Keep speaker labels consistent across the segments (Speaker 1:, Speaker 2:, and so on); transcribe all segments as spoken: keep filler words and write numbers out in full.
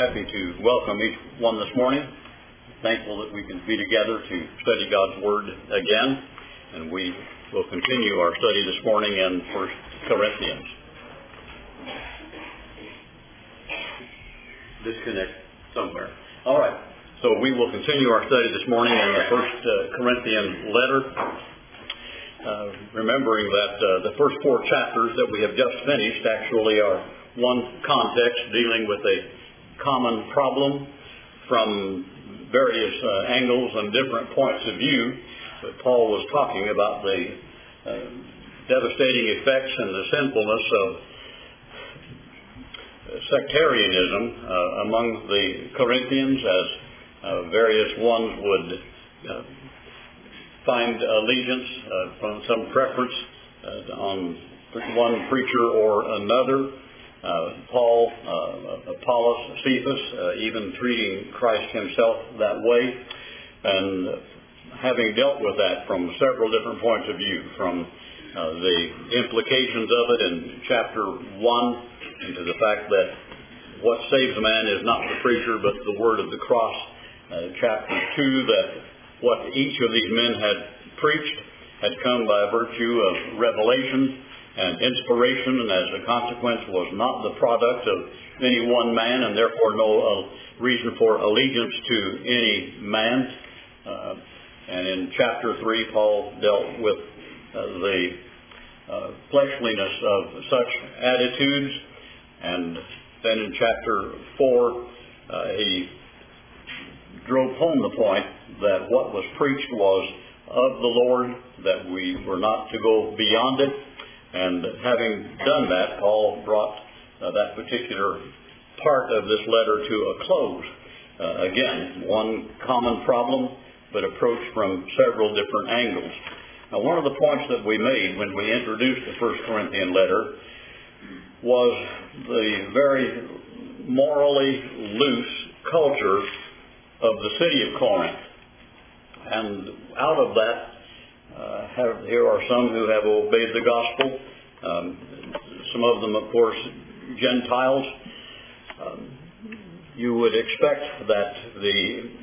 Speaker 1: happy to welcome each one this morning. Thankful that we can be together to study God's Word again, and we will continue our study this morning in First Corinthians. Disconnect somewhere. All right. So we will continue our study this morning in the First uh, Corinthian letter, uh, remembering that uh, the first four chapters that we have just finished actually are one context dealing with a common problem from various uh, angles and different points of view. But Paul was talking about the uh, devastating effects and the sinfulness of sectarianism uh, among the Corinthians, as uh, various ones would uh, find allegiance uh, from some preference uh, on one preacher or another. Uh, Paul, uh, Apollos, Cephas, uh, even treating Christ himself that way, and having dealt with that from several different points of view, from uh, the implications of it in chapter one, into the fact that what saves a man is not the preacher but the word of the cross. Uh, chapter two, that what each of these men had preached had come by virtue of revelation and inspiration, and as a consequence was not the product of any one man, and therefore no uh, reason for allegiance to any man. Uh, and in chapter three, Paul dealt with uh, the uh, fleshliness of such attitudes, and then in chapter four, uh, he drove home the point that what was preached was of the Lord, that we were not to go beyond it. And having done that, Paul brought uh, that particular part of this letter to a close. Uh, again, one common problem, but approached from several different angles. Now, one of the points that we made when we introduced the First Corinthian letter was the very morally loose culture of the city of Corinth. And out of that, Uh, have, here are some who have obeyed the gospel. Um, some of them, of course, Gentiles. Um, you would expect that the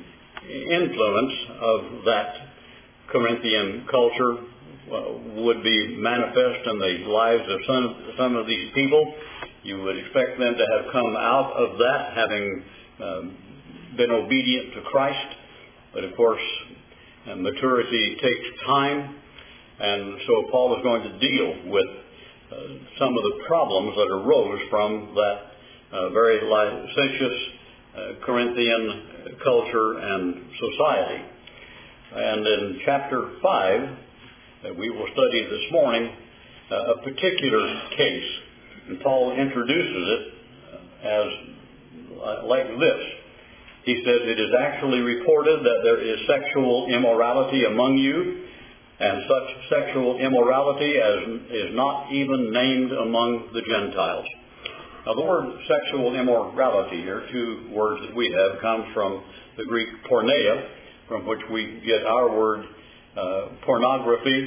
Speaker 1: influence of that Corinthian culture uh, would be manifest in the lives of some, some of these people. You would expect them to have come out of that having um, been obedient to Christ. But, of course, and maturity takes time, and so Paul is going to deal with uh, some of the problems that arose from that uh, very licentious uh, Corinthian culture and society. And in chapter five, that we will study this morning, uh, a particular case, and Paul introduces it as uh, like this. He says, it is actually reported that there is sexual immorality among you, and such sexual immorality as is not even named among the Gentiles. Now, the word sexual immorality here, two words that we have, comes from the Greek porneia, from which we get our word uh, pornography.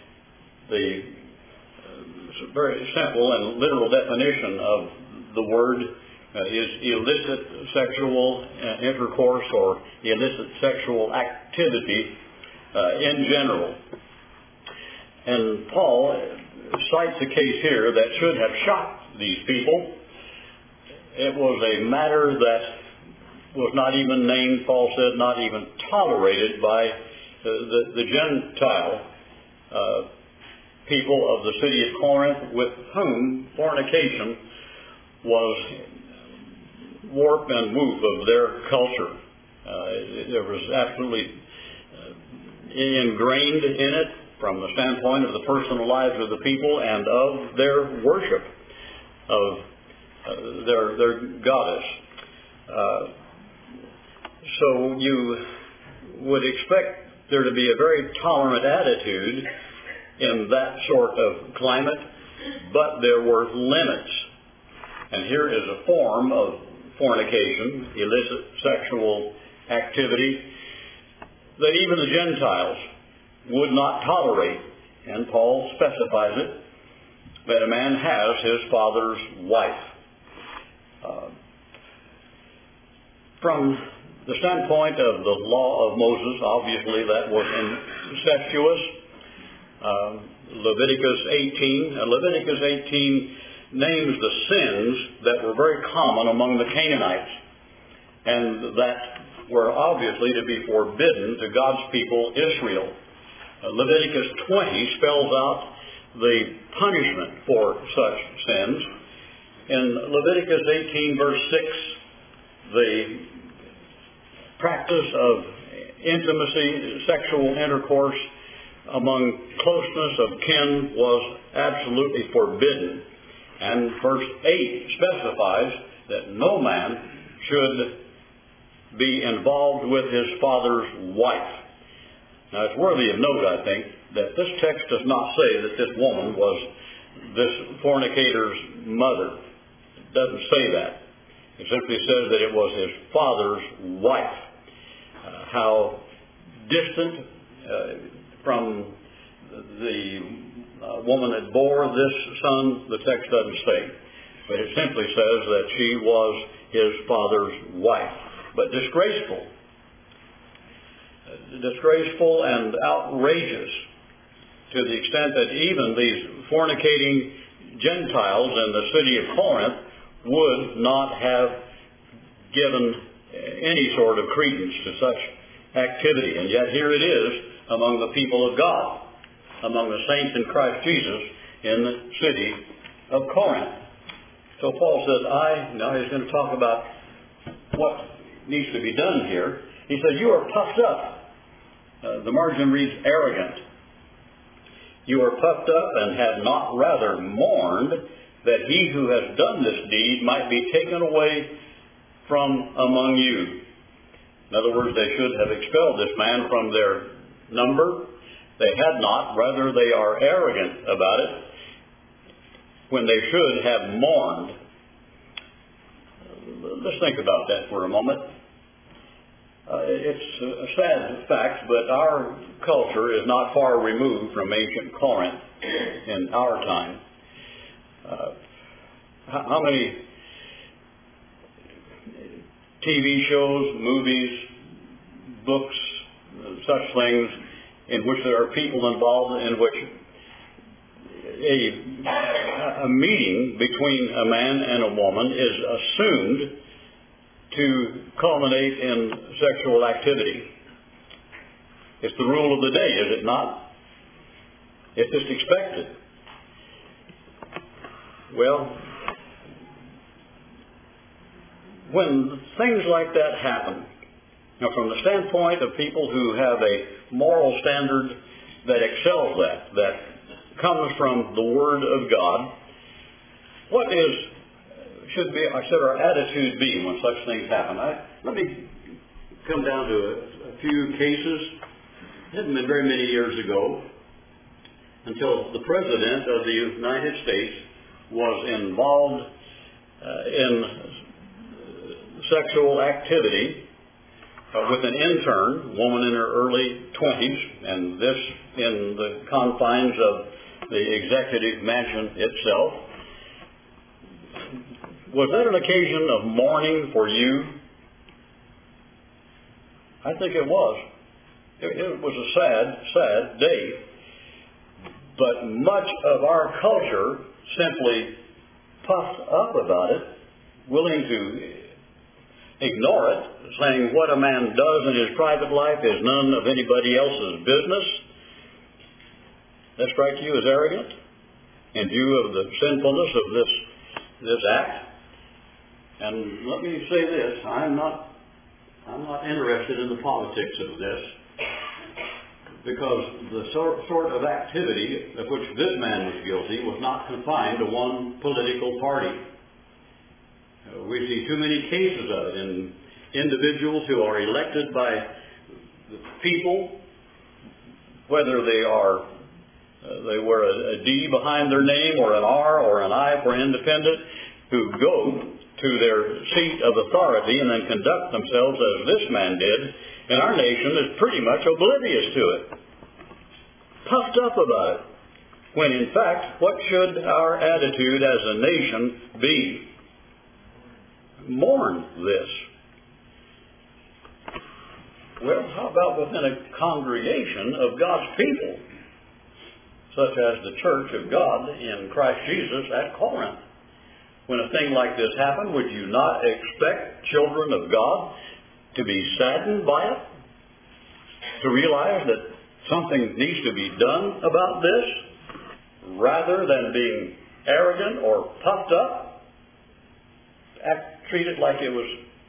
Speaker 1: The uh, very simple and literal definition of the word Uh, is illicit sexual uh, intercourse or illicit sexual activity uh, in general. And Paul cites a case here that should have shocked these people. It was a matter that was not even named, Paul said, not even tolerated by the, the, the Gentile uh, people of the city of Corinth, with whom fornication was warp and woof of their culture. Uh, there was absolutely uh, ingrained in it from the standpoint of the personal lives of the people and of their worship of uh, their their goddess. Uh, so you would expect there to be a very tolerant attitude in that sort of climate, but there were limits. And here is a form of fornication, illicit sexual activity, that even the Gentiles would not tolerate. And Paul specifies it, that a man has his father's wife. Uh, From the standpoint of the law of Moses, obviously that was incestuous. Uh, Leviticus eighteen, and Leviticus eighteen names the sins that were very common among the Canaanites, and that were obviously to be forbidden to God's people Israel. Uh, Leviticus twenty spells out the punishment for such sins. In Leviticus eighteen, verse six, the practice of intimacy, sexual intercourse among closeness of kin was absolutely forbidden. And verse eight specifies that no man should be involved with his father's wife. Now, it's worthy of note, I think, that this text does not say that this woman was this fornicator's mother. It doesn't say that. It simply says that it was his father's wife. Uh, how distant uh, from the uh, woman that bore this son, the text doesn't say. But it simply says that she was his father's wife. But disgraceful. Uh, disgraceful and outrageous to the extent that even these fornicating Gentiles in the city of Corinth would not have given any sort of credence to such activity. And yet here it is among the people of God, among the saints in Christ Jesus in the city of Corinth. So Paul says, I, now he's going to talk about what needs to be done here. He says, you are puffed up. Uh, the margin reads arrogant. You are puffed up and had not rather mourned that he who has done this deed might be taken away from among you. In other words, they should have expelled this man from their number. They had not. Rather, they are arrogant about it when they should have mourned. Let's think about that for a moment. Uh, it's a sad fact, but our culture is not far removed from ancient Corinth in our time. Uh, how, how many T V shows, movies, books, such things in which there are people involved in which a, a meeting between a man and a woman is assumed to culminate in sexual activity? It's the rule of the day, is it not? It's just expected. Well, when things like that happen, now from the standpoint of people who have a moral standard that excels that, that comes from the Word of God, what is should be, or should our attitude be when such things happen? I, let me come down to a, a few cases. It hasn't been very many years ago until the President of the United States was involved uh, in sexual activity uh, with an intern, woman in her early twenties, and this in the confines of the executive mansion itself. Was that an occasion of mourning for you? I think it was. It, it was a sad, sad day. But much of our culture simply puffed up about it, willing to ignore it, saying what a man does in his private life is none of anybody else's business. That strikes you as arrogant in view of the sinfulness of this, this act? And let me say this, I'm not, I'm not interested in the politics of this, because the sort, sort of activity of which this man was guilty was not confined to one political party. Uh, we see too many cases of it in individuals who are elected by the people, whether they are uh, they wear a, a D behind their name or an R or an I for independent, who go to their seat of authority and then conduct themselves as this man did, and our nation is pretty much oblivious to it, puffed up about it, when in fact, what should our attitude as a nation be? Mourn this. Well, how about within a congregation of God's people, such as the church of God in Christ Jesus at Corinth? When a thing like this happened, would you not expect children of God to be saddened by it? To realize that something needs to be done about this, rather than being arrogant or puffed up, act, treat it like it was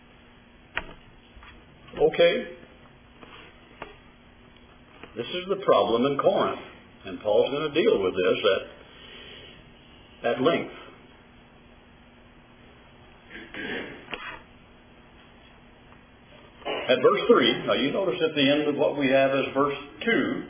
Speaker 1: okay? This is the problem in Corinth, and Paul's going to deal with this at, at length. At verse three, now you notice at the end of what we have is verse two,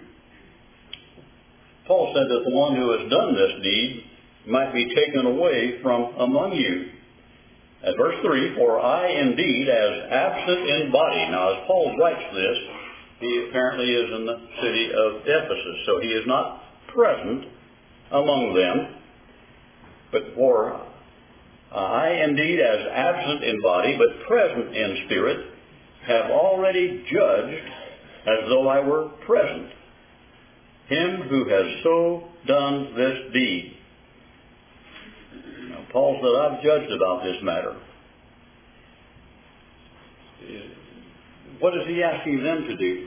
Speaker 1: Paul said that the one who has done this deed might be taken away from among you. At verse three, for I indeed as absent in body. Now as Paul writes this, he apparently is in the city of Ephesus, so he is not present among them. But for I indeed as absent in body, but present in spirit, have already judged as though I were present him who has so done this deed. Now, Paul said, I've judged about this matter. What is he asking them to do?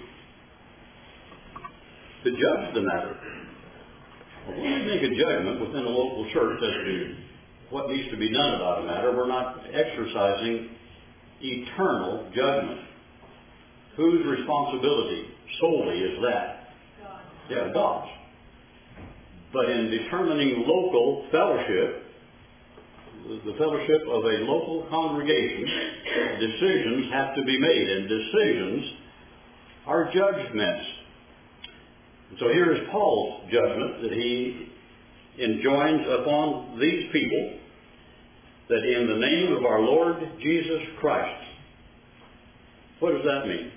Speaker 1: To judge the matter. Well, when we make a judgment within a local church as to what needs to be done about a matter, we're not exercising eternal judgment. Whose responsibility solely is that? God. Yeah, God's. But in determining local fellowship, the fellowship of a local congregation, decisions have to be made, and decisions are judgments. And so here is Paul's judgment that he enjoins upon these people, that in the name of our Lord Jesus Christ. What does that mean?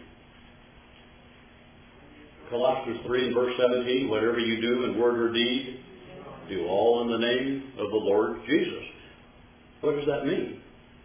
Speaker 1: Colossians three and verse seventeen, whatever you do in word or deed, do all in the name of the Lord Jesus. What does that mean?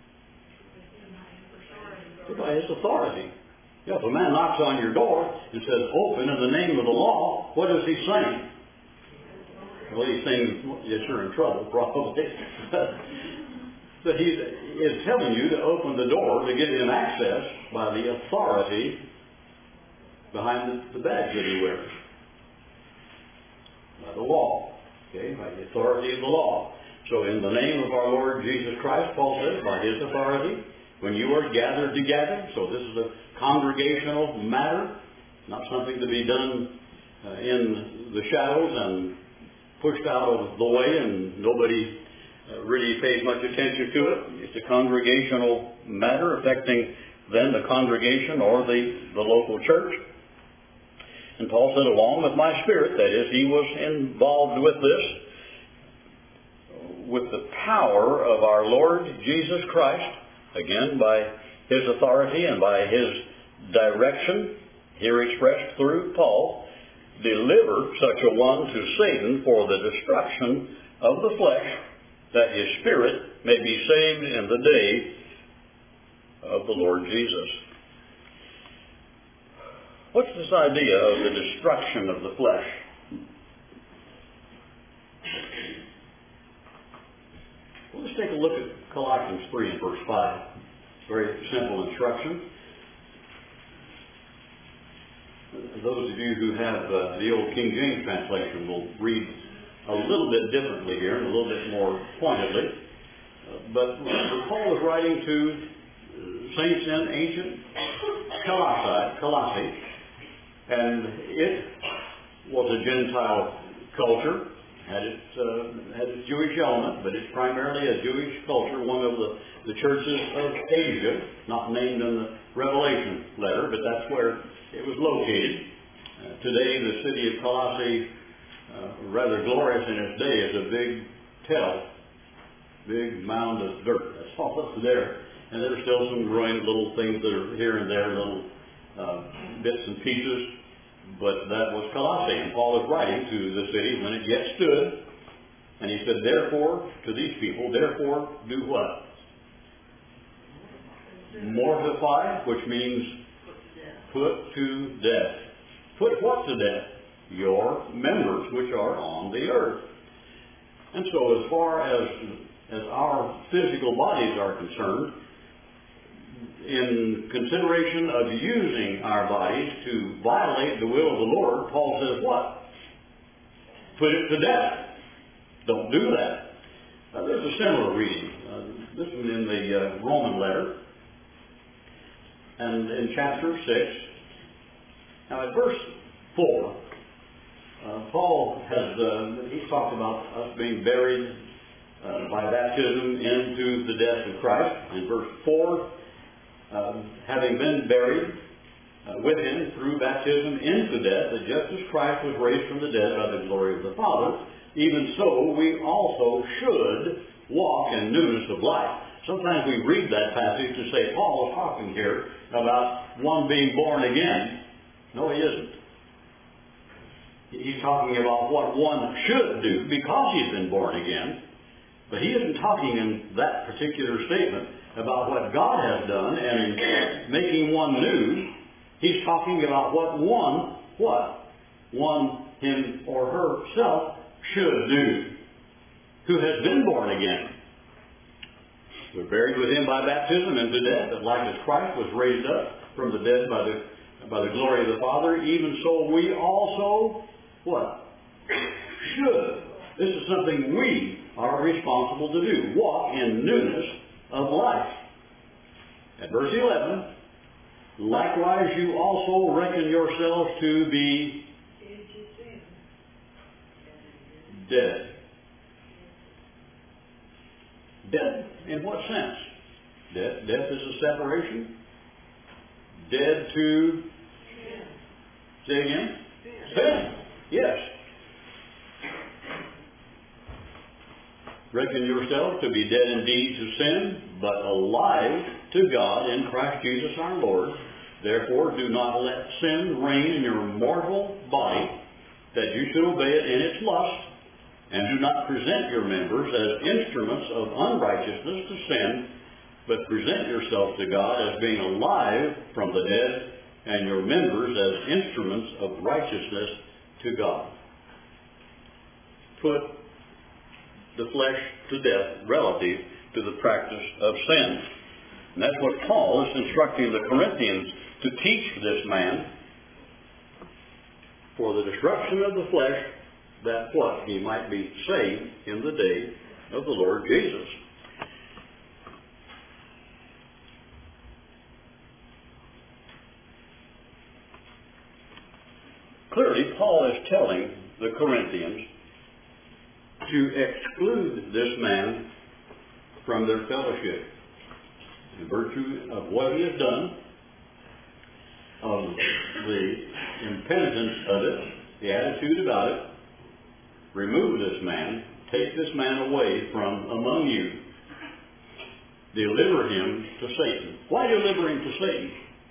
Speaker 1: By his authority. Yeah, if a man knocks on your door and says, open in the name of the law, what is he saying? Well, he's saying, yes, you're in trouble, probably. But he is telling you to open the door to give him access by the authority behind the, the badge that he wears. By the law. Okay, by the authority of the law. So in the name of our Lord Jesus Christ, Paul says, by his authority, when you are gathered together, so this is a congregational matter, not something to be done uh, in the shadows and pushed out of the way and nobody uh, really pays much attention to it. It's a congregational matter affecting then the congregation or the, the local church. And Paul said, along with my spirit, that is, he was involved with this, with the power of our Lord Jesus Christ, again, by his authority and by his direction, here expressed through Paul, deliver such a one to Satan for the destruction of the flesh, that his spirit may be saved in the day of the Lord Jesus. What's this idea of the destruction of the flesh? Well, let's take a look at Colossians three and verse five. It's a very simple instruction. Those of you who have uh, the old King James translation will read a little bit differently here and a little bit more pointedly. Uh, but Paul is writing to saints in ancient Colossae, Colossae, and it was a Gentile culture, had its, uh, had its Jewish element, but it's primarily a Jewish culture, one of the, the churches of Asia, not named in the Revelation letter, but that's where it was located. Uh, today, the city of Colossae, uh, rather glorious in its day, is a big tell, big mound of dirt. That's all that's there. And there are still some growing little things that are here and there, little uh, bits and pieces. But that was Colossae. And Paul is writing to the city when it yet stood. And he said, therefore, to these people, therefore, do what? Mortify, which means put to death. Put what to death? Your members which are on the earth. And so as far as, as our physical bodies are concerned, in consideration of using our bodies to violate the will of the Lord, Paul says what? Put it to death. Don't do that. Uh, there's a similar reading. Uh, this one in the uh, Roman letter. And in chapter six. Now at verse four, uh, Paul has, uh, he's talked about us being buried uh, by baptism into the death of Christ. In verse four, um, having been buried uh, with him through baptism into death, that just as Christ was raised from the dead by the glory of the Father, even so we also should walk in newness of life. Sometimes we read that passage to say Paul is talking here about one being born again. No, he isn't. He's talking about what one should do because he's been born again. But he isn't talking in that particular statement about what God has done and in making one new. He's talking about what one, what? One, him or herself, should do, who has been born again. We're buried with him by baptism into death, that like as Christ was raised up from the dead by the by the glory of the Father, even so we also, what? Should. This is something we are responsible to do. Walk in newness of life. At verse eleven, likewise you also reckon yourselves to be dead. Dead in what sense? Death, death is a separation. Dead to, say again? Sin. Yes. Reckon yourself to be dead indeed to sin, but alive to God in Christ Jesus our Lord. Therefore do not let sin reign in your mortal body, that you should obey it in its lust. And do not present your members as instruments of unrighteousness to sin, but present yourself to God as being alive from the dead, and your members as instruments of righteousness to God. Put the flesh to death relative to the practice of sin. And that's what Paul is instructing the Corinthians to teach this man. For the destruction of the flesh, that what? He might be saved in the day of the Lord Jesus. Clearly, Paul is telling the Corinthians to exclude this man from their fellowship in virtue of what he has done, of the impenitence of it, the attitude about it. Remove this man, take this man away from among you. Deliver him to Satan. Why deliver him to Satan?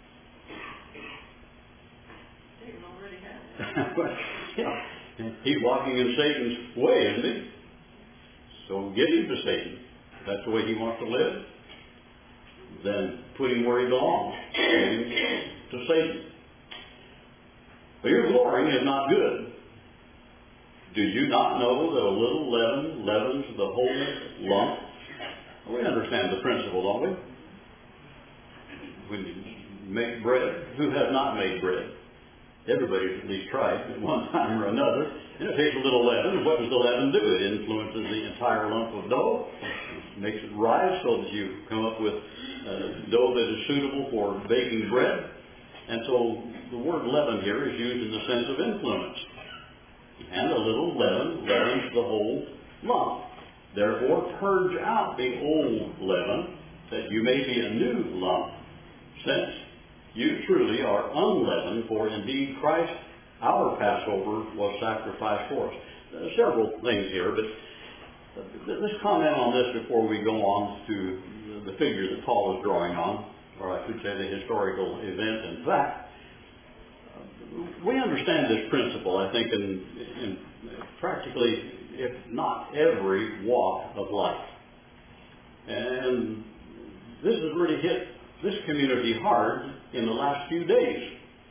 Speaker 1: Yeah. He's walking in Satan's way, isn't he? So get him to Satan. If that's the way he wants to live, then put him where he belongs. Get him to Satan. But your glorying is not good. Do you not know that a little leaven leavens the whole lump? We understand the principle, don't we? When you make bread, who has not made bread? Everybody's at least tried at one time or another. And it takes a little leaven. What does the leaven do? It influences the entire lump of dough. It makes it rise so that you come up with uh, dough that is suitable for baking bread. And so the word leaven here is used in the sense of influence. And a little leaven leavens the whole lump. Therefore, purge out the old leaven, that you may be a new lump, since you truly are unleavened, for indeed Christ, our Passover, was sacrificed for us. There are several things here, but let's comment on this before we go on to the figure that Paul is drawing on, or I should say the historical event and fact. We understand this principle, I think, in, in practically, if not every walk of life. And this has really hit this community hard in the last few days.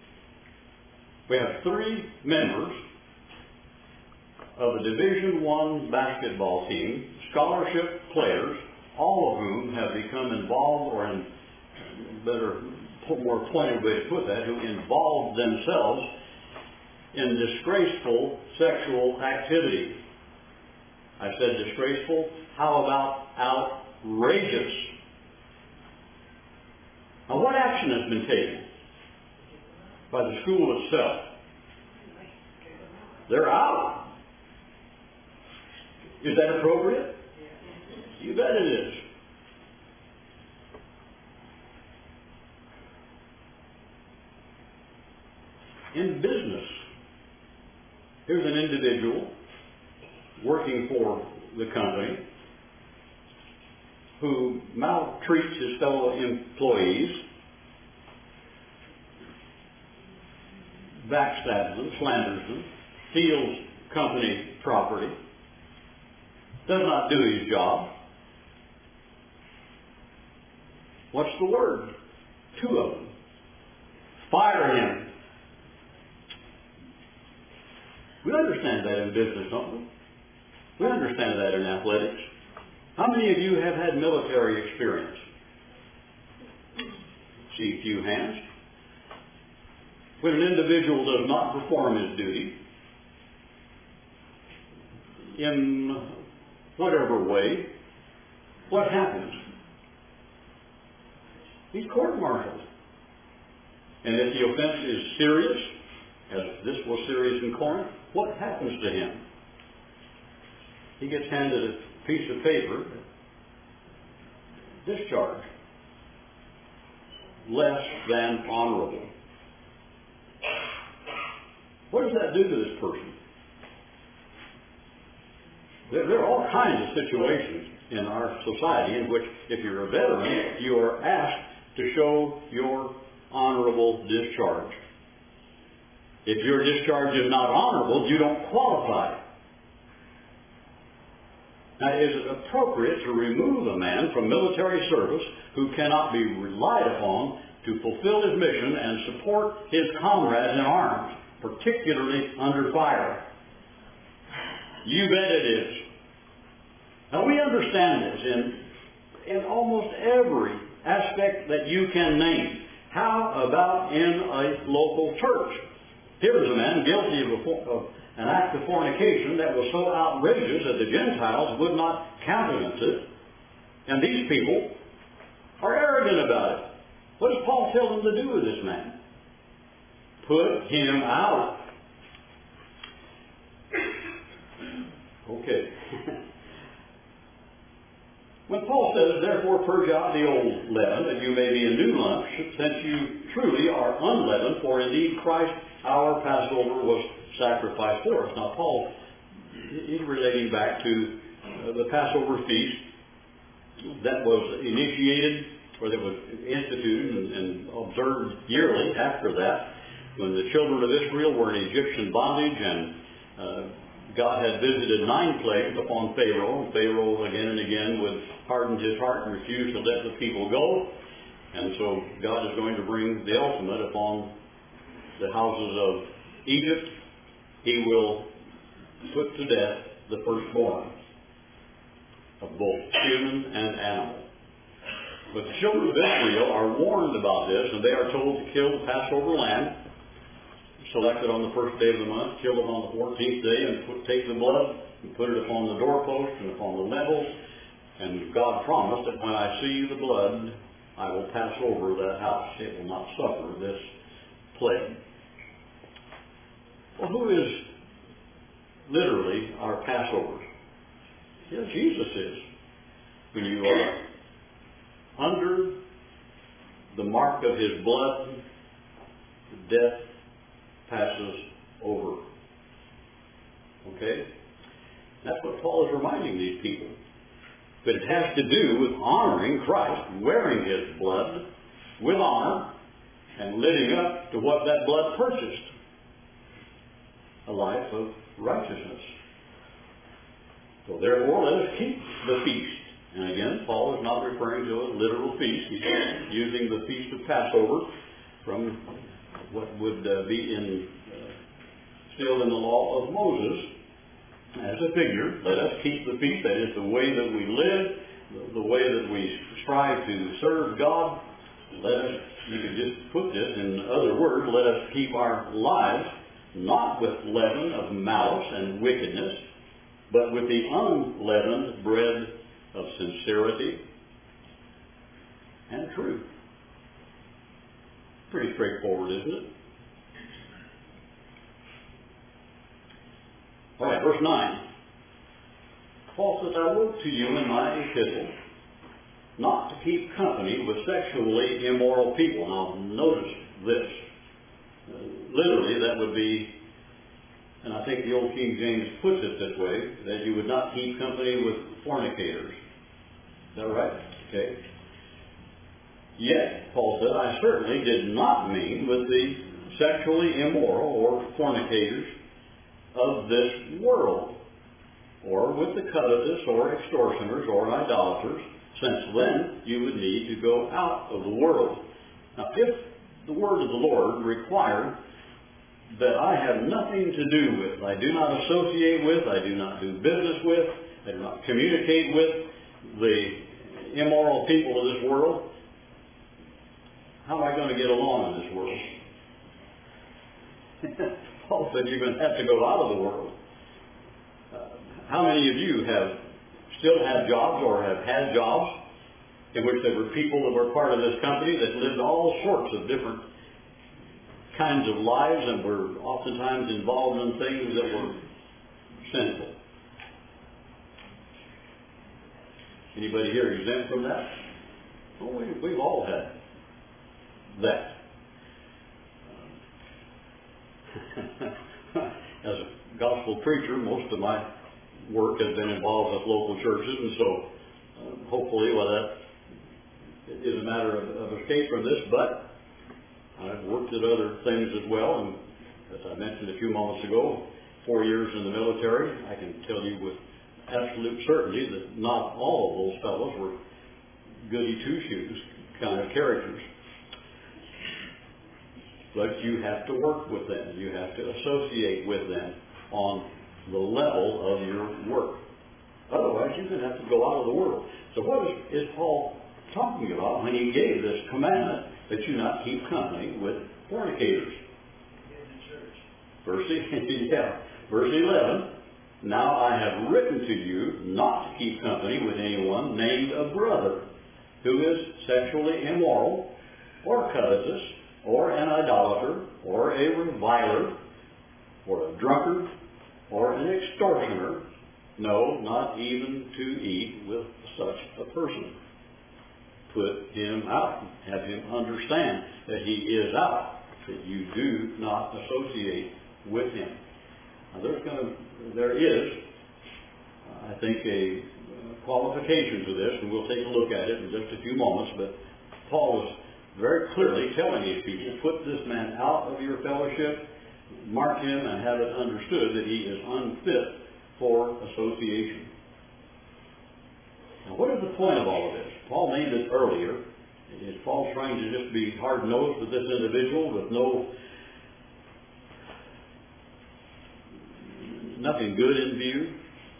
Speaker 1: We have three members of a Division One basketball team, scholarship players, all of whom have become involved, or in better, more pointed way to put that, who involved themselves in disgraceful sexual activity. I said disgraceful. How about outrageous? Now, what action has been taken by the school itself? They're out. Is that appropriate? You bet it is. In business, here's an individual working for the company who maltreats his fellow employees, backstabs them, slanders them, steals company property, does not do his job. What's the word? Two of them. Fire him. We understand that in business, don't we? We understand that in athletics. How many of you have had military experience? See a few hands. When an individual does not perform his duty, in whatever way, what happens? He's court-martialed. And if the offense is serious, as this was serious in Corinth, what happens to him? He gets handed a piece of paper, discharge, less than honorable. What does that do to this person? There, there are all kinds of situations in our society in which, if you're a veteran, you are asked to show your honorable discharge. If your discharge is not honorable, you don't qualify. Now, is it appropriate to remove a man from military service who cannot be relied upon to fulfill his mission and support his comrades in arms, particularly under fire? You bet it is. Now, we understand this in, in almost every aspect that you can name. How about in a local church? Here is a man guilty of, a, of an act of fornication that was so outrageous that the Gentiles would not countenance it. And these people are arrogant about it. What does Paul tell them to do with this man? Put him out. Okay. When Paul says, therefore purge out the old leaven, that you may be a new lump, since you truly are unleavened, for indeed Christ our Passover was sacrificed for us. Now Paul is relating back to uh, the Passover feast that was initiated, or that was instituted and, and observed yearly after that, when the children of Israel were in Egyptian bondage, and uh, God had visited nine plagues upon Pharaoh, and Pharaoh again and again would harden his heart and refuse to let the people go. And so God is going to bring the ultimate upon the houses of Egypt. He will put to death the firstborn of both human and animal. But the children of Israel are warned about this, and they are told to kill the Passover lamb, selected on the first day of the month, kill it on the fourteenth day, and put, take the blood and put it upon the doorpost and upon the lintels. And God promised that when I see the blood, I will pass over that house. It will not suffer this plague. Well, who is literally our Passover? Yeah, Jesus is. When you are under the mark of his blood, death passes over. Okay? That's what Paul is reminding these people. But it has to do with honoring Christ, wearing his blood with honor, and living up to what that blood purchased. A life of righteousness. So therefore, let us keep the feast. And again, Paul is not referring to a literal feast. He's using the feast of Passover from what would uh, be in uh, still in the law of Moses as a figure. Let us keep the feast. That is the way that we live, the, the way that we strive to serve God. Let us, you could just put this in other words, let us keep our lives not with leaven of malice and wickedness, but with the unleavened bread of sincerity and truth. Pretty straightforward, isn't it? All right, verse nine. Paul says, I wrote to you in my epistle not to keep company with sexually immoral people. Now, notice this. Uh, literally, that would be, and I think the old King James puts it this way, that you would not keep company with fornicators. Is that right? Okay. Yet, Paul said, I certainly did not mean with the sexually immoral or fornicators of this world, or with the covetous or extortioners or idolaters, since then you would need to go out of the world. Now, if the word of the Lord required that I have nothing to do with, I do not associate with, I do not do business with, I do not communicate with the immoral people of this world, how am I going to get along in this world? Paul said you're going to have to go out of the world. Uh, how many of you have still have jobs or have had jobs in which there were people that were part of this company that lived all sorts of different kinds of lives and were oftentimes involved in things that were sinful? Anybody here exempt from that? Well, we, we've all had that. As a gospel preacher, most of my work has been involved with local churches, and so uh, hopefully, well, that is a matter of, of escape from this, but I've worked at other things as well, and as I mentioned a few moments ago, four years in the military, I can tell you with absolute certainty that not all of those fellows were goody two-shoes kind of characters. But you have to work with them. You have to associate with them on the level of your work. Otherwise, you're going to have to go out of the world. So what is, is Paul talking about when he gave this commandment that you not keep company with fornicators? Verse, yeah, verse eleven. Now I have written to you not to keep company with anyone named a brother who is sexually immoral or covetous, or an idolater, or a reviler, or a drunkard, or an extortioner, no, not even to eat with such a person. Put him out. Have him understand that he is out, that you do not associate with him. Now there's going to, there is, I think, a qualification to this, and we'll take a look at it in just a few moments, but Paul is very clearly telling these people, put this man out of your fellowship, mark him, and have it understood that he is unfit for association. Now, what is the point of all of this? Paul made this earlier. Is Paul trying to just be hard-nosed with this individual with no, nothing good in view?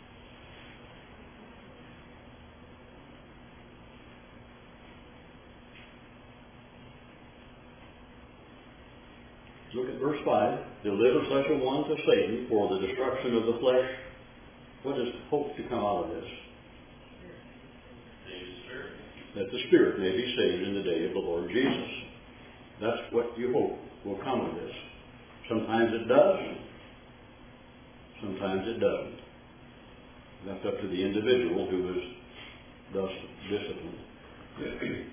Speaker 1: Look at verse five. Deliver such a one to Satan for the destruction of the flesh. What is hope to come out of this? That the spirit may be saved in the day of the Lord Jesus. That's what you hope will come of this. Sometimes it does. Sometimes it doesn't. That's up to the individual who is thus disciplined.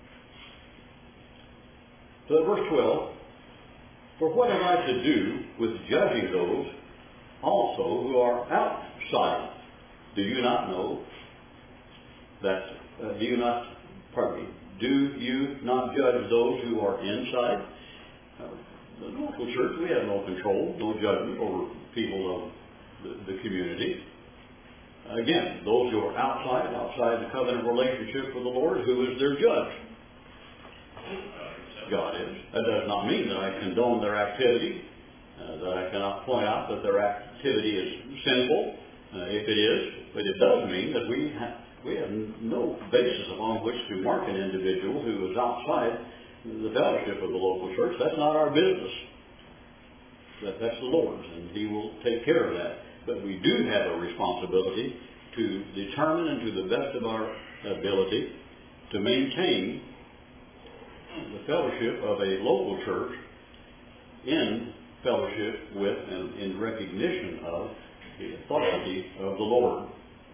Speaker 1: So verse twelve. For what have I to do with judging those also who are outside? Do you not know that, uh, do you not, pardon me, do you not judge those who are inside? Uh, the local church, we have no control, no judgment over people of the, the community. Again, those who are outside, outside the covenant relationship with the Lord, who is their judge? God is. That does not mean that I condone their activity, uh, that I cannot point out that their activity is sinful, uh, if it is, but it does mean that we have, we have no basis upon which to mark an individual who is outside the fellowship of the local church. That's not our business. That, that's the Lord's, and He will take care of that. But we do have a responsibility to determine and to the best of our ability to maintain the fellowship of a local church in fellowship with and in recognition of the authority of the Lord.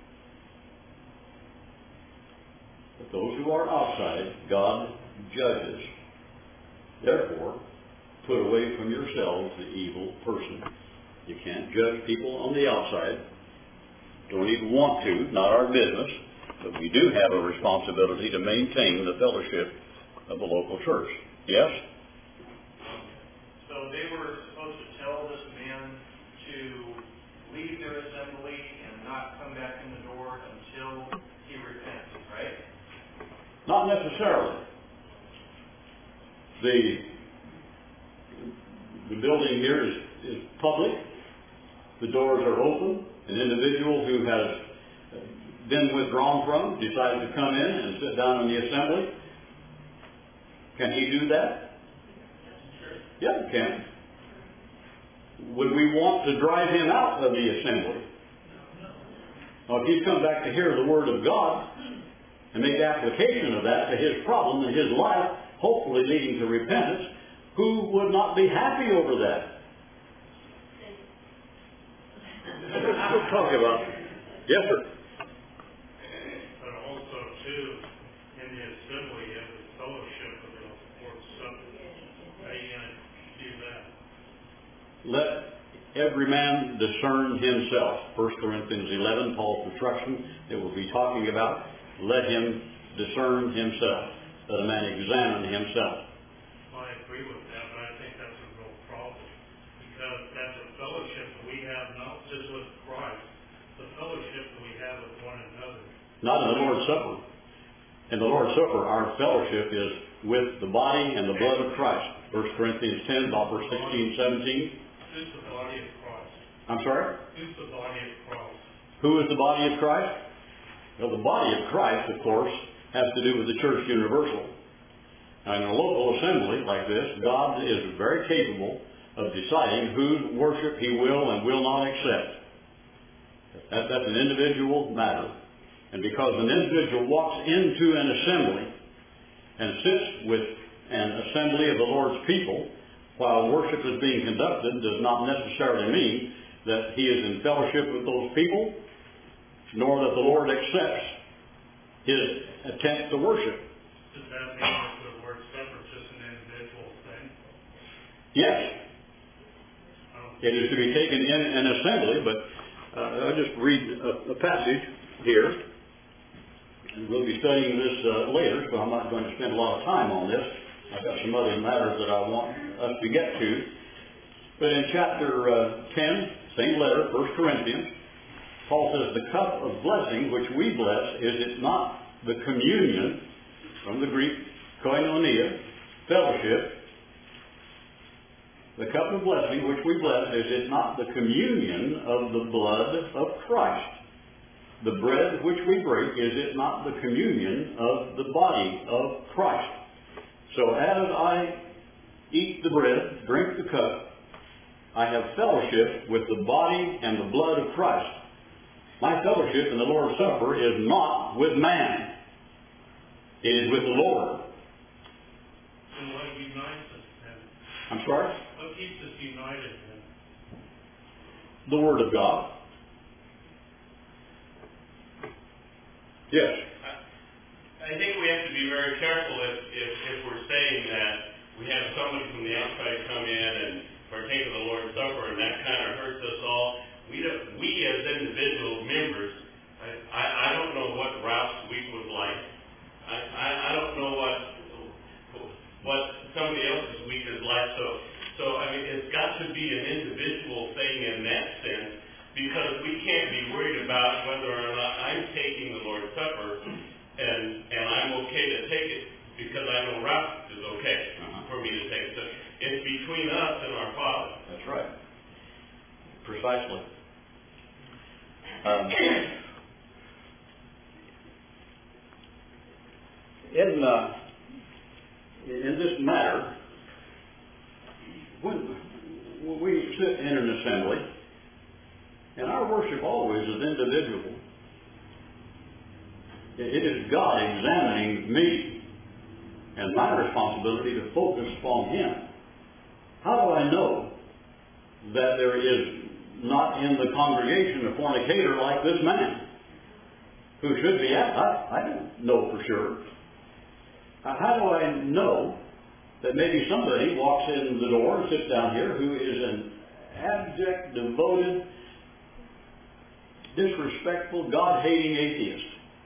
Speaker 1: But those who are outside, God judges. Therefore, put away from yourselves the evil person. You can't judge people on the outside. Don't even want to, not our business. But we do have a responsibility to maintain the fellowship of the local church. Yes?
Speaker 2: So they were supposed to tell this man to leave their assembly and not come back in the door until he repents, right?
Speaker 1: Not necessarily. The, the building here is, is public. The doors are open. An individual who has been withdrawn from decides to come in and sit down in the assembly. Can he do that? Yeah, he can. Would we want to drive him out of the assembly? Well, if he's come back to hear the Word of God and make application of that to his problem in his life, hopefully leading to repentance, who would not be happy over that? We'll talk about it. Yes, sir.
Speaker 3: But also, too, in the assembly, you have the fellowship of the Lord's Supper. How are you going to do that?
Speaker 1: Let every man discern himself. First Corinthians eleven, Paul's instruction that we'll be talking about. Let him discern himself. Let a man examine himself.
Speaker 3: Well, I agree with that, but I think that's a real problem. Because that's a fellowship that we have not just with Christ, the fellowship that we have with one another.
Speaker 1: Not in the Lord's Supper. In the Lord's Supper, our fellowship is with the body and the blood of Christ. First Corinthians ten, about verse sixteen, seventeen.
Speaker 3: Who's the body of Christ?
Speaker 1: I'm sorry?
Speaker 3: Who's the body of Christ?
Speaker 1: Who is the body of Christ? Well, the body of Christ, of course, has to do with the church universal. Now, in a local assembly like this, God is very capable of deciding whose worship He will and will not accept. That, that's an individual matter. And because an individual walks into an assembly and sits with an assembly of the Lord's people while worship is being conducted does not necessarily mean that he is in fellowship with those people, nor that the Lord accepts his attempt to worship.
Speaker 3: Does that mean that the Lord's Supper is just an individual thing?
Speaker 1: Yes.
Speaker 3: Oh.
Speaker 1: It is to be taken in an assembly, but uh, I'll just read a, a passage here. And we'll be studying this uh, later, so I'm not going to spend a lot of time on this. I've got some other matters that I want us to get to. But in chapter uh, ten, same letter, First Corinthians, Paul says, the cup of blessing which we bless, is it not the communion, from the Greek, koinonia, fellowship, the cup of blessing which we bless, is it not the communion of the blood of Christ? The bread which we break, is it not the communion of the body of Christ? So as I eat the bread, drink the cup, I have fellowship with the body and the blood of Christ. My fellowship in the Lord's Supper is not with man. It is with the Lord.
Speaker 3: And what unites us then?
Speaker 1: I'm sorry?
Speaker 3: What keeps us united then?
Speaker 1: The Word of God. Yes.
Speaker 4: I think we have to be very careful if, if, if we're saying that we have somebody from the outside come in and partake of the Lord's Supper, and that kind of hurts us all. We don't, we as individual members, I, I, I don't know what Ralph's week was like. I, I, I don't know what what somebody else's week is like. So, so I mean, it's got to be an individual thing in that sense, because we can't be worried about whether or not I'm taking the Lord's Supper and and I'm okay to take it because I know Ralph is okay.
Speaker 1: Uh-huh.
Speaker 4: For between us and our Father.
Speaker 1: That's right. Precisely. Um, in, uh, in this matter, when, when we sit in an assembly, and our worship always is individual, it is God examining me and my responsibility to focus upon Him. How do I know that there is not in the congregation a fornicator like this man who should be at? I, I don't know for sure. How do I know that maybe somebody walks in the door and sits down here who is an abject, devoted, disrespectful, God-hating atheist?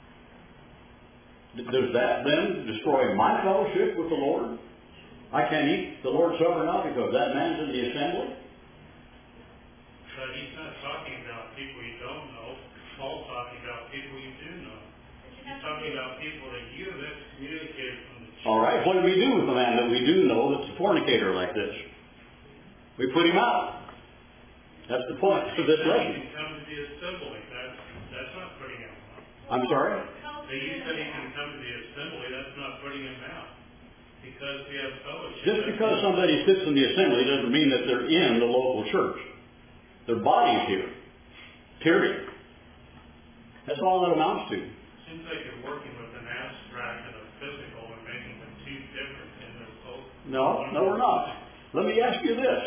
Speaker 1: Does that then destroy my fellowship with the Lord? I can't eat the Lord's Supper now because that man's in the assembly?
Speaker 3: But he's not talking about people you don't know. Paul's talking about people you do know. He's talking about people that you have excommunicated from the church.
Speaker 1: All right, what do we do with the man that we do know that's a fornicator like this? We put him out. That's the point of this lesson.
Speaker 3: He can come to the assembly. That's, that's not putting him out.
Speaker 1: I'm sorry?
Speaker 3: So you said he can come to the assembly. That's not putting him out. Because we have fellowship.
Speaker 1: Just because somebody sits in the assembly doesn't mean that they're in the local church. Their body's here. Period. That's all that amounts to.
Speaker 3: Seems like you're working with an abstract and a physical and making them two different in this whole...
Speaker 1: No, no we're not. Let me ask you this.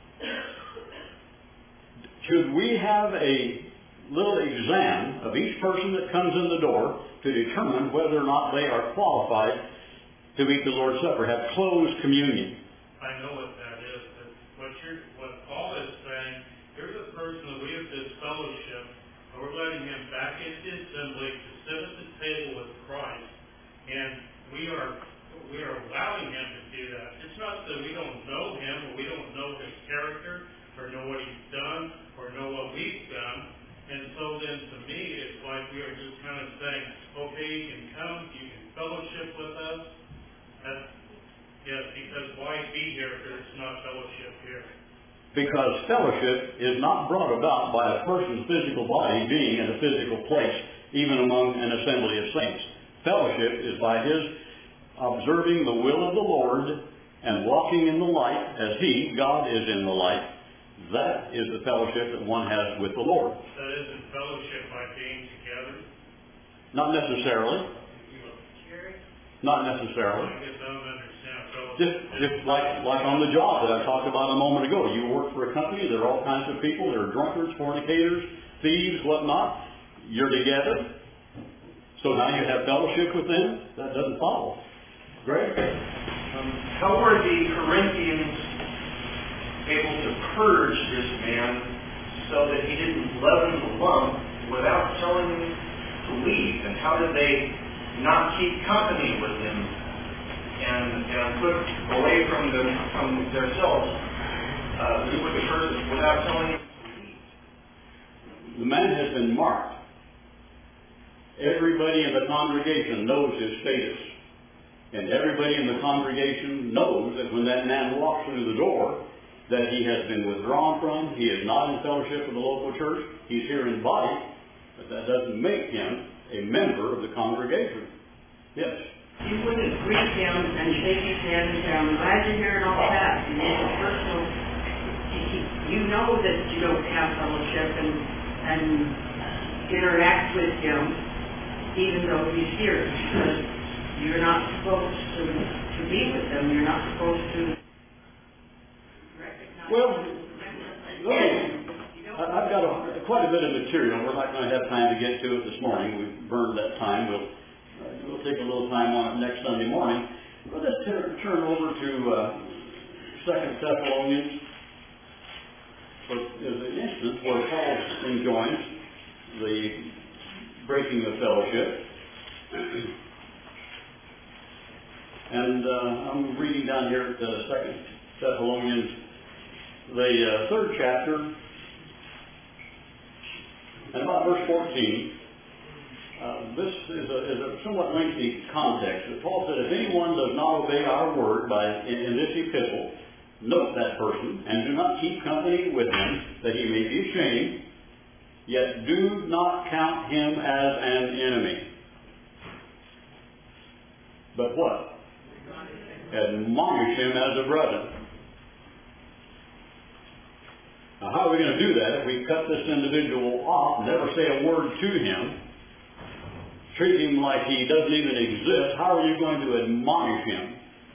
Speaker 1: Should we have a little exam of each person that comes in the door to determine whether or not they are qualified to eat the Lord's Supper, have closed communion?
Speaker 3: I know what that is, but what you're, what Paul is saying, here's a person that we have this fellowship, and we're letting him back into the assembly to sit at the table with Christ, and we are we are allowing him to do that. It's not that we don't know him, or we don't know his character, or know what he's done, or know what we've done. And so then to me, it's like we are just kind of saying, okay, you can come, you can fellowship with us. That's, yes, because why be here if there's not fellowship here?
Speaker 1: Because fellowship is not brought about by a person's physical body being in a physical place, even among an assembly of saints. Fellowship is by his observing the will of the Lord and walking in the light as he, God, is in the light. That is the fellowship that one has with the Lord.
Speaker 3: That isn't fellowship by being together?
Speaker 1: Not necessarily. Not necessarily.
Speaker 3: I guess I don't understand fellowship.
Speaker 1: Just, just like, like on the job that I talked about a moment ago. You work for a company, there are all kinds of people. There are drunkards, fornicators, thieves, whatnot. You're together. So now you have fellowship with them? That doesn't follow. Greg?
Speaker 2: Um, how were the Corinthians able to purge this man so that he didn't leaven the lump without telling him to leave? And how did they not keep company with him and, and put away from them from themselves uh, with the person without telling him to leave?
Speaker 1: The man has been marked. Everybody in the congregation knows his status. And everybody in the congregation knows that when that man walks through the door, that he has been withdrawn from, he is not in fellowship with the local church, he's here in body, but that doesn't make him a member of the congregation. Yes?
Speaker 5: You wouldn't greet him and shake his hand and say, I'm glad you're here and all that. And it's a personal, you know that you don't have fellowship and, and interact with him even though he's here. Because you're not supposed to, to be with them. You're not supposed to recognize
Speaker 1: Well,
Speaker 5: them.
Speaker 1: I've got a, quite a bit of material. We're not going to have time to get to it this morning. We've burned that time. We'll, uh, we'll take a little time on it next Sunday morning. But let's t- turn over to uh, Second Thessalonians. There's an instance where Paul enjoins the breaking of fellowship. And uh, I'm reading down here at the Second Thessalonians, the uh, third chapter, and about verse fourteen. Uh, this is a, is a somewhat lengthy context. Paul said, if anyone does not obey our word by in, in this epistle, note that person, and do not keep company with him, that he may be ashamed, yet do not count him as an enemy. But what? Admonish him as a brother. Now, how are we going to do that if we cut this individual off, never say a word to him, treat him like he doesn't even exist? How are you going to admonish him?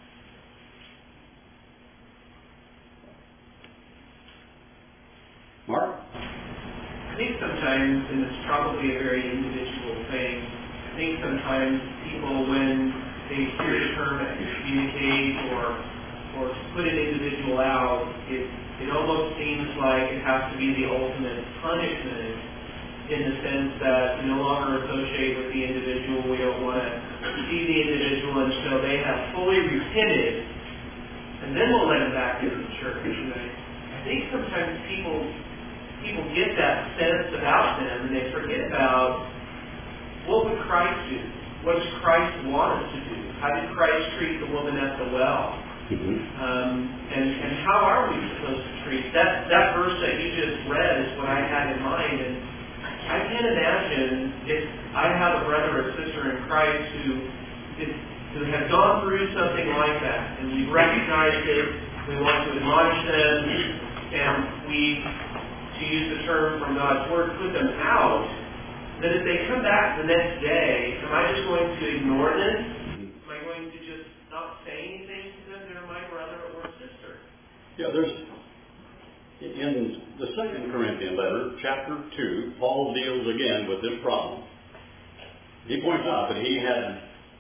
Speaker 1: Mark?
Speaker 2: I think sometimes, and it's probably a very individual thing, I think sometimes people, when they hear the term excommunicate or or to put an individual out, it it almost seems like it has to be the ultimate punishment, in the sense that we no longer associate with the individual, we don't want to see the individual until they have fully repented, and then we'll let them back into the church. And I, I think sometimes people people get that sense about them, and they forget about what would Christ do? What does Christ want us to do? How did Christ treat the woman at the well?
Speaker 1: Mm-hmm.
Speaker 2: Um, and, and how are we supposed to treat that? That verse that you just read is what I had in mind, and I can't imagine if I have a brother or sister in Christ who is, who has gone through something like that, and we've recognized it, we want to admonish them, and we, to use the term from God's Word, put them out, that if they come back the next day, am I just going to ignore them? Am I going to just not say anything to them? They're my brother or sister.
Speaker 1: Yeah, there's, in the Second Corinthians letter, chapter two, Paul deals again with this problem. He points out that he had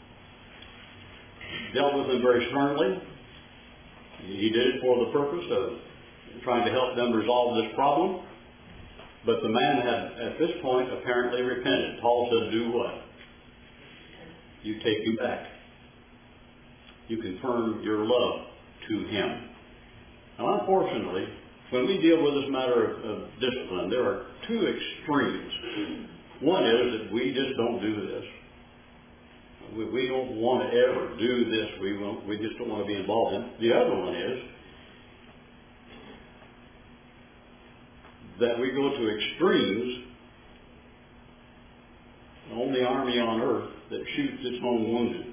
Speaker 1: dealt with them very sternly. He did it for the purpose of trying to help them resolve this problem. But the man had, at this point, apparently repented. Paul said, do what? You take him back. You confirm your love to him. Now, unfortunately, when we deal with this matter of, of discipline, there are two extremes. One is that we just don't do this. We, we don't want to ever do this. We, won't, we just don't want to be involved in it. The other one is that we go to extremes, the only army on earth that shoots its own wounded.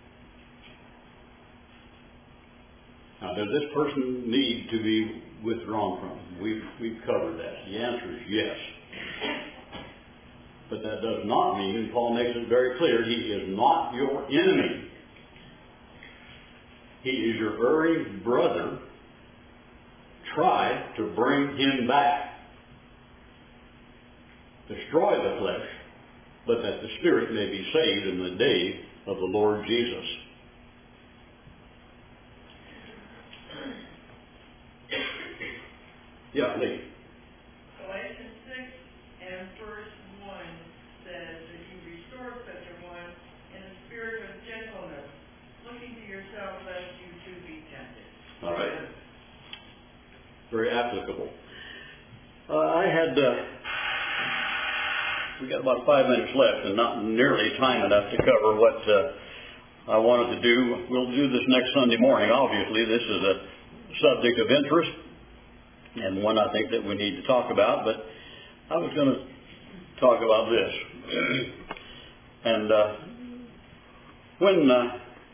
Speaker 1: Now, does this person need to be withdrawn from? We've, we've covered that. The answer is yes. But that does not mean, and Paul makes it very clear, he is not your enemy. He is your very brother. Try to bring him back. Destroy the flesh, but that the spirit may be saved in the day of the Lord Jesus. Yeah, Lee.
Speaker 6: Galatians six and verse one says that you restore such a one in a spirit of gentleness, looking to yourself lest you too be tempted.
Speaker 1: All right. Very applicable. Uh, I had... Uh, We got about five minutes left and not nearly time enough to cover what uh, I wanted to do. We'll do this next Sunday morning. Obviously, this is a subject of interest and one I think that we need to talk about, but I was going to talk about this. and uh, when uh,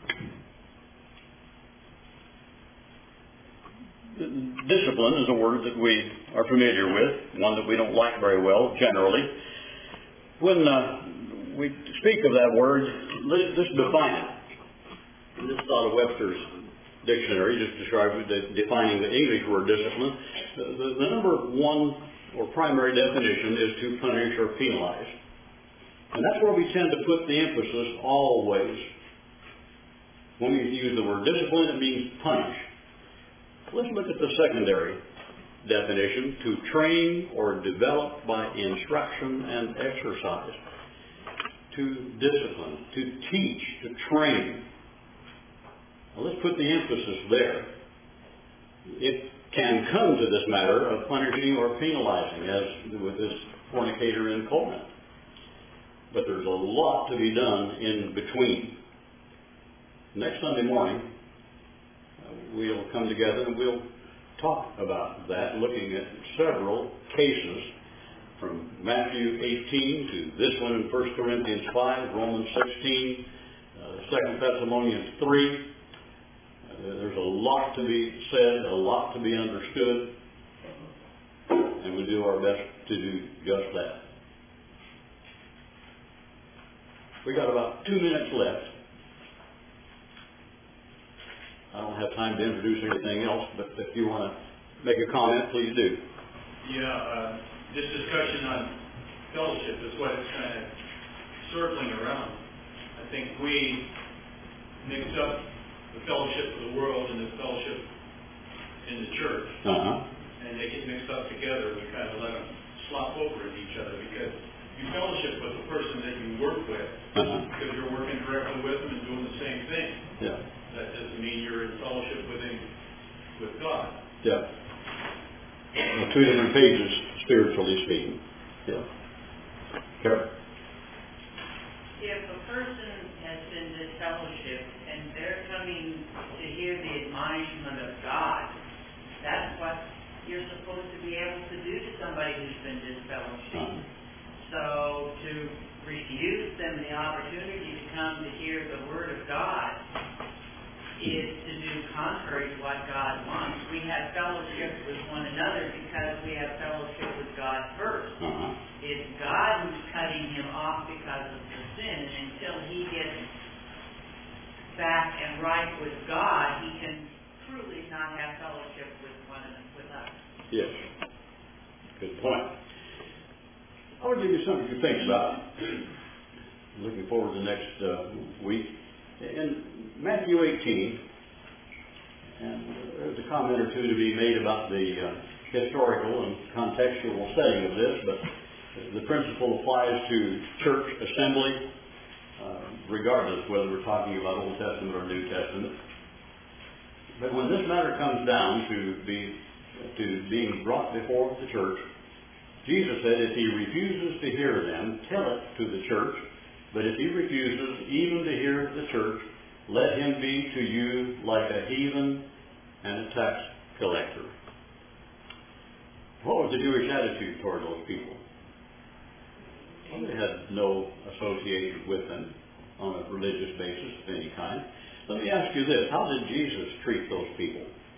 Speaker 1: discipline is a word that we are familiar with, one that we don't like very well generally. When uh, we speak of that word, let's just define it. This is out of Webster's dictionary, just describing the, defining the English word discipline. The, the, the number one or primary definition is to punish or penalize. And that's where we tend to put the emphasis always. When we use the word discipline, it means punish. Let's look at the secondary definition: to train or develop by instruction and exercise. To discipline, to teach, to train. Now let's put the emphasis there. It can come to this matter of punishing or penalizing, as with this fornicator in Corinth. But there's a lot to be done in between. Next Sunday morning, we'll come together and we'll talk about that, looking at several cases from Matthew eighteen to this one in First Corinthians five, Romans sixteen, uh, Second Thessalonians three. Uh, there's a lot to be said, a lot to be understood, and we do our best to do just that. We got about two minutes left. I don't have time to introduce anything else, but if you want to make a comment, please do.
Speaker 7: Yeah, uh, this discussion on fellowship is what it's kind of circling around. I think we mix up the fellowship of the world and the fellowship in the church.
Speaker 1: Uh-huh.
Speaker 7: And they get mixed up together. We kind of let them slop over at each other because you fellowship with the person that you work with
Speaker 1: Uh-huh.
Speaker 7: because you're working directly with them and doing the same thing.
Speaker 1: Yeah.
Speaker 7: That doesn't mean you're in fellowship with him, with God.
Speaker 1: Yeah. Well, two different pages, spiritually speaking. Yeah. Carol?
Speaker 5: If a person has been disfellowshipped and they're coming to hear the admonishment of God, that's what you're supposed to be able to do to somebody who's been disfellowshipped.
Speaker 1: Uh-huh.
Speaker 5: So to refuse them the opportunity to come to hear the Word of God is to do contrary to what God wants. We have fellowship with one another because we have fellowship with God first.
Speaker 1: Uh-huh.
Speaker 5: It's God who's cutting him off because of the sin, and until he gets back and right with God, he can truly not have fellowship with one with us.
Speaker 1: Yes. Good point. I want to give you something to think about. Looking forward to next uh, week. In Matthew eighteen, and there's a comment or two to be made about the uh, historical and contextual setting of this, but the principle applies to church assembly, uh, regardless whether we're talking about Old Testament or New Testament. But when this matter comes down to be to being brought before the church, Jesus said, if he refuses to hear them, tell it to the church. But if he refuses even to hear the church, let him be to you like a heathen and a tax collector. What was the Jewish attitude toward those people? Well, they had no association with them on a religious basis of any kind. Let me ask you this. How did Jesus treat those people?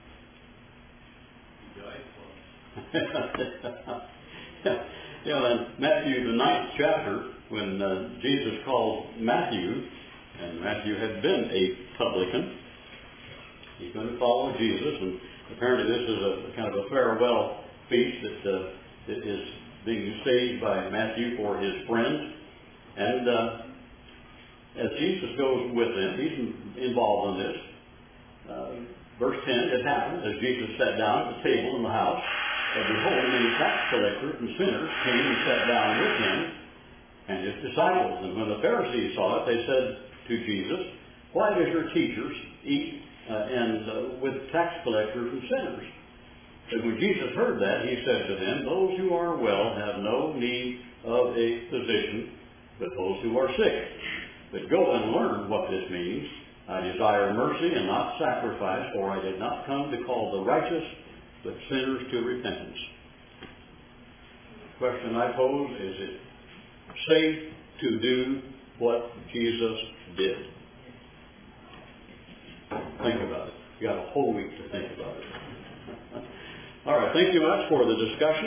Speaker 7: He died for them.
Speaker 1: You know, in Matthew, the ninth chapter, when uh, Jesus called Matthew, and Matthew had been a publican, he's going to follow Jesus, and apparently this is a kind of a farewell feast that, uh, that is being staged by Matthew for his friends. And uh, as Jesus goes with them, he's involved in this. Uh, verse ten, it happened as Jesus sat down at the table in the house, and behold, many tax collectors and sinners came and sat down with him and his disciples. And when the Pharisees saw it, they said to Jesus, why does your teachers eat uh, and uh, with tax collectors and sinners? And when Jesus heard that, he said to them, those who are well have no need of a physician, but those who are sick. But go and learn what this means. I desire mercy and not sacrifice, for I did not come to call the righteous, but sinners to repentance. The question I pose, is it safe to do what Jesus did? Think about it. You got a whole week to think about it. All right, thank you much for the discussion.